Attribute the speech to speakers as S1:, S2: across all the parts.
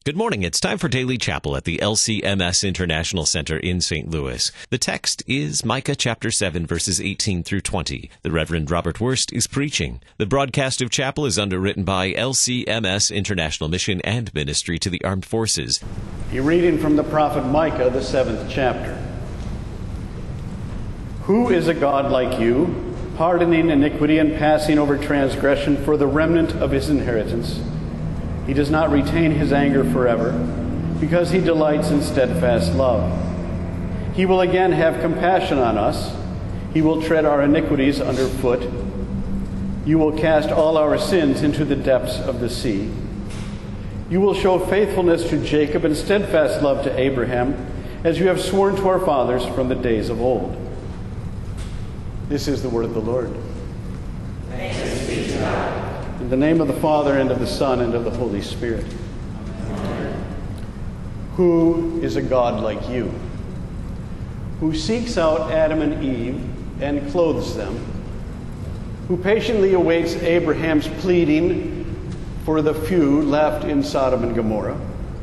S1: Good morning. It's time for Daily Chapel at the LCMS International Center in St. Louis. The text is Micah chapter 7, verses 18 through 20. The Reverend Robert Wurst is preaching. The broadcast of chapel is underwritten by LCMS International Mission and Ministry to the Armed Forces.
S2: A reading from the prophet Micah, the 7th chapter. Who is a God like you, pardoning iniquity and passing over transgression for the remnant of his inheritance? He does not retain his anger forever, because he delights in steadfast love. He will again have compassion on us. He will tread our iniquities underfoot. You will cast all our sins into the depths of the sea. You will show faithfulness to Jacob and steadfast love to Abraham, as you have sworn to our fathers from the days of old. This is the word of the Lord.
S3: Thanks be to God.
S2: In the name of the Father, and of the Son, and of the Holy Spirit.
S3: Amen.
S2: Who is a God like you, who seeks out Adam and Eve and clothes them, who patiently awaits Abraham's pleading for the few left in Sodom and Gomorrah,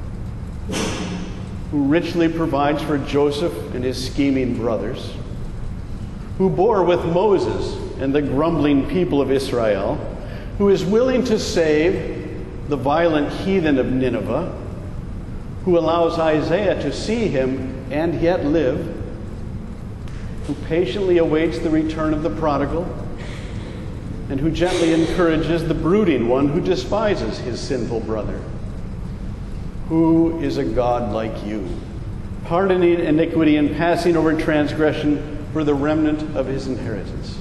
S2: who richly provides for Joseph and his scheming brothers, who bore with Moses and the grumbling people of Israel, who is willing to save the violent heathen of Nineveh, who allows Isaiah to see him and yet live, who patiently awaits the return of the prodigal, and who gently encourages the brooding one who despises his sinful brother. Who is a God like you, pardoning iniquity and passing over transgression for the remnant of his inheritance?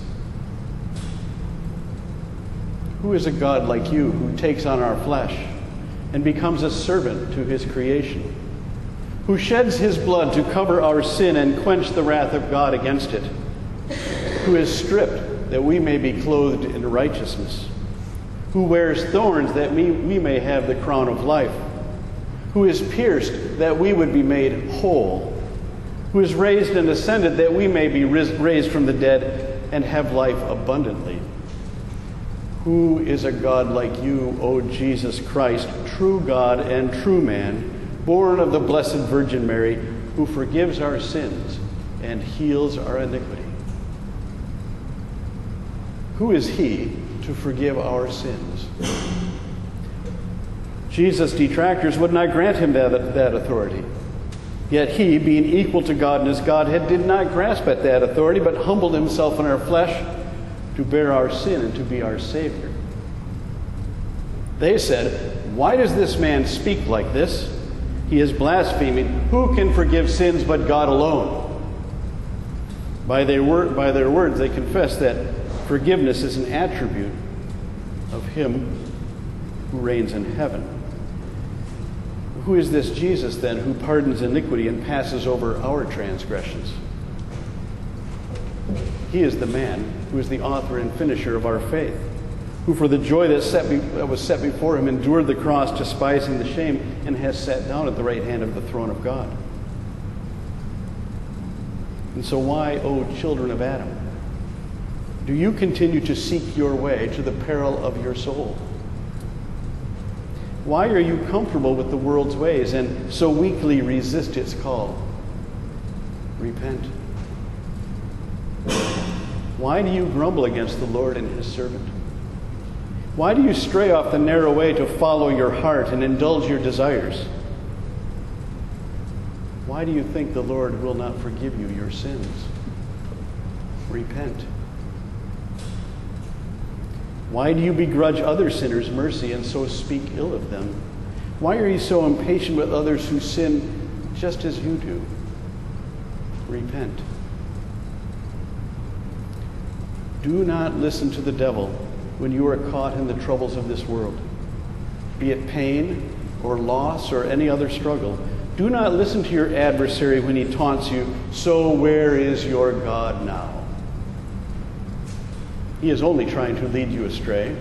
S2: Who is a God like you, who takes on our flesh and becomes a servant to his creation, who sheds his blood to cover our sin and quench the wrath of God against it, who is stripped that we may be clothed in righteousness, who wears thorns that we may have the crown of life, who is pierced that we would be made whole, who is raised and ascended that we may be raised from the dead and have life abundantly. Who is a God like you, O Jesus Christ, true God and true man, born of the Blessed Virgin Mary, who forgives our sins and heals our iniquity? Who is he to forgive our sins? Jesus' detractors would not grant him that authority. Yet he, being equal to God in his Godhead, did not grasp at that authority, but humbled himself in our flesh to bear our sin and to be our Savior. They said, "Why does this man speak like this? He is blaspheming. Who can forgive sins but God alone?" By their words, they confess that forgiveness is an attribute of him who reigns in heaven. Who is this Jesus, then, who pardons iniquity and passes over our transgressions? He is the man who is the author and finisher of our faith, who for the joy that was set before him endured the cross, despising the shame, and has sat down at the right hand of the throne of God. And so why, O children of Adam, do you continue to seek your way to the peril of your soul? Why are you comfortable with the world's ways and so weakly resist its call? Repent. Why do you grumble against the Lord and his servant? Why do you stray off the narrow way to follow your heart and indulge your desires? Why do you think the Lord will not forgive you your sins? Repent. Why do you begrudge other sinners mercy and so speak ill of them? Why are you so impatient with others who sin just as you do? Repent. Do not listen to the devil when you are caught in the troubles of this world, be it pain or loss or any other struggle. Do not listen to your adversary when he taunts you, "So where is your God now?" He is only trying to lead you astray.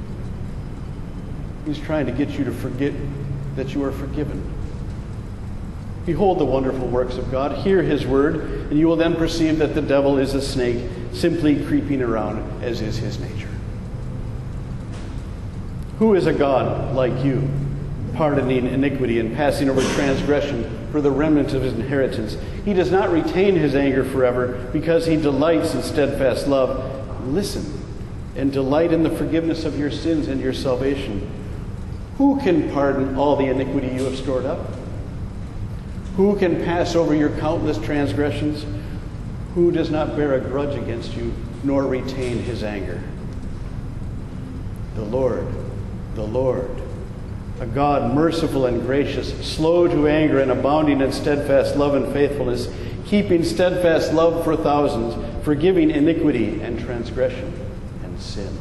S2: He's trying to get you to forget that you are forgiven. Behold the wonderful works of God. Hear his word, and you will then perceive that the devil is a snake, simply creeping around as is his nature. Who is a God like you, pardoning iniquity and passing over transgression for the remnant of his inheritance. He does not retain his anger forever, because he delights in steadfast love. Listen and delight in the forgiveness of your sins and your salvation. Who can pardon all the iniquity you have stored up? Who can pass over your countless transgressions? Who does not bear a grudge against you, nor retain his anger? The Lord, a God merciful and gracious, slow to anger and abounding in steadfast love and faithfulness, keeping steadfast love for thousands, forgiving iniquity and transgression and sin.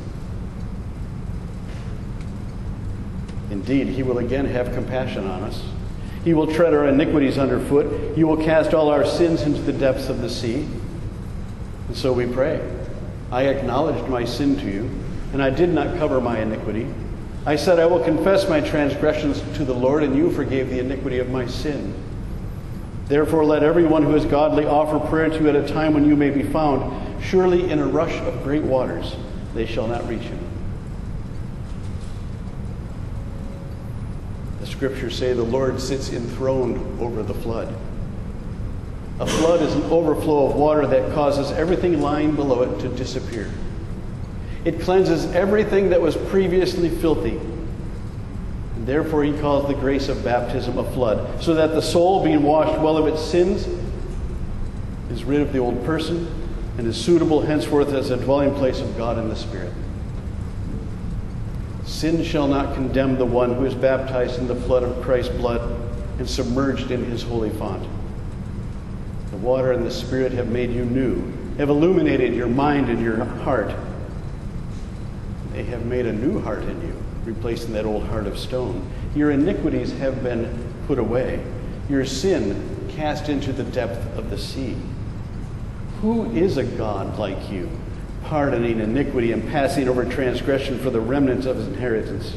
S2: Indeed, he will again have compassion on us. He will tread our iniquities underfoot. He will cast all our sins into the depths of the sea. And so we pray. I acknowledged my sin to you, and I did not cover my iniquity. I said, I will confess my transgressions to the Lord, and you forgave the iniquity of my sin. Therefore, let everyone who is godly offer prayer to you at a time when you may be found. Surely in a rush of great waters they shall not reach you. The scriptures say the Lord sits enthroned over the flood. A flood is an overflow of water that causes everything lying below it to disappear. It cleanses everything that was previously filthy. And therefore he calls the grace of baptism a flood, so that the soul, being washed well of its sins, is rid of the old person and is suitable henceforth as a dwelling place of God in the Spirit. Sin shall not condemn the one who is baptized in the flood of Christ's blood and submerged in his holy font. The water and the Spirit have made you new, have illuminated your mind and your heart. They have made a new heart in you, replacing that old heart of stone. Your iniquities have been put away, your sin cast into the depth of the sea. Who is a God like you, pardoning iniquity and passing over transgression for the remnants of his inheritance?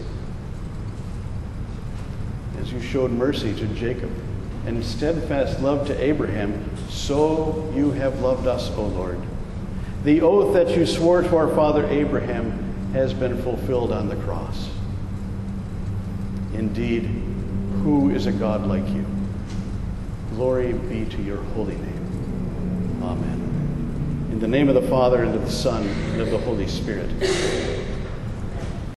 S2: As you showed mercy to Jacob and steadfast love to Abraham, so you have loved us, O Lord. The oath that you swore to our father Abraham has been fulfilled on the cross. Indeed, who is a God like you? Glory be to your holy name. Amen. In the name of the Father, and of the Son, and of the Holy Spirit.